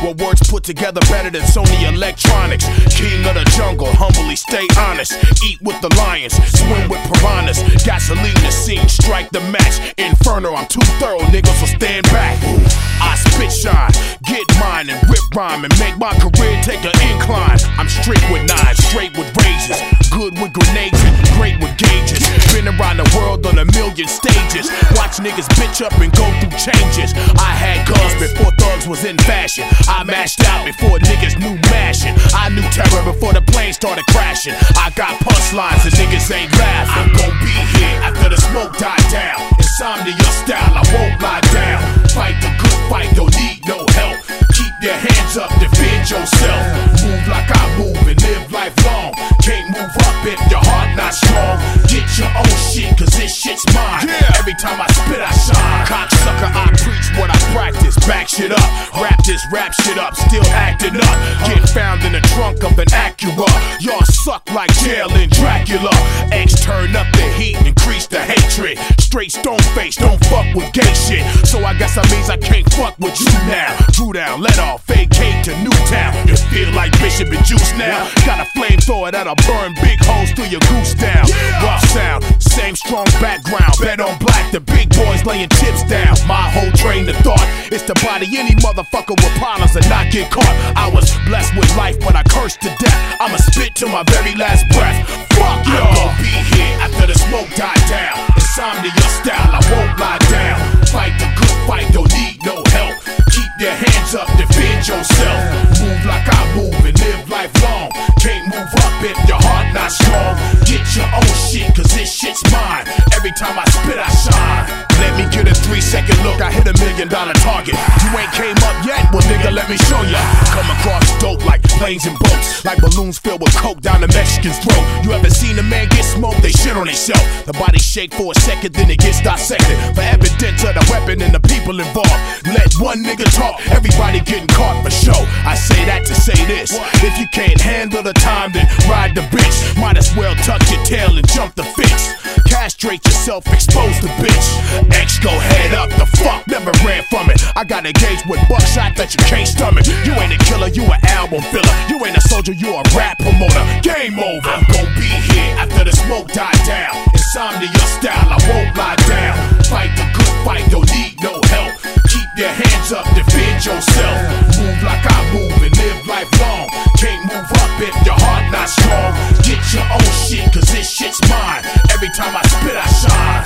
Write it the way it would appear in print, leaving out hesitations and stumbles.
With words put together better than Sony Electronics. King of the jungle, humbly stay honest. Eat with the lions, swim with piranhas. Gasoline the scene, strike the match. Inferno, I'm too thorough, niggas, so stand back. I spit shine, get mine and rip rhyme and make my career take an incline. I'm straight with nines, straight with razors, good with grenades and great with gauges. Been around the world on a million stages. Watch niggas bitch up and go through changes. I had guns before thugs was in fashion. I mashed out before niggas knew mashing. I knew terror before the plane started crashing. I got punchlines and niggas ain't laughing. I'm gon' be here after the smoke died down. Insomnia style, I won't lie down. Fight the good fight, don't need no help. Keep your hands up, defend yourself. Move like I move and live life long. Can't move up if your heart not strong. Get your own shit, cause this shit's mine. Every time I spit, I shine. Cocksucker, I preach what I practice. Back shit up, rap this rap shit up. Still acting up, get found in the trunk of an Acura. Y'all suck like jail in Dracula. X turn up the heat, increase the hatred. Straight stone face, don't fuck with gay shit. So I guess that means I can't fuck with you now. Drew down, let off, vacate to Newtown. You feel like Bishop and Juice now. Got a flamethrower that'll burn big holes through your goose down. Rough sound, same strong background. Bet on black, the big boys laying chips down. My whole train of thought is to body any motherfucker with problems and not get caught. I was blessed with life, but I cursed to death. I'ma spit till my very last breath. Fuck y'all. I'm gon' be here after the smoke died down. Insomnia style, I won't lie down. Fight the good fight, don't need no help. Keep your hands up, defend yourself. Move like I move and live life long. Can't move up if your heart not strong. Get your own shit, cause this shit's mine. Every time I spit, I shine. Let me get a 3-second look, I hit $1 million target. You ain't came up yet? Well nigga, let me show ya. Come across dope like planes and boats. Like balloons filled with coke down the Mexican's throat. You ever seen a man get smoked? They shit on themselves. The body shake for a second, then it gets dissected. For evidence of the weapon and the people involved. Let one nigga talk, everybody getting caught for show. I say that to say this. If you can't handle the time, then ride the bitch. Might as well tuck your tail and jump the fence. Castrate yourself, expose the bitch. X go head up, the fuck, never ran from it. I got engaged with buckshot that you can't stomach. You ain't a killer, you an album filler. You ain't a soldier, you a rap promoter. Game over. I'm gon' be here after the smoke died down. Insomnia style, I won't lie down. Fight the good fight, don't need no help. Keep your hands up, defend yourself. Move like I move and live life long. Can't move up if your heart not strong. Get your own shit, cause this shit's mine. Every time I spit, I shine.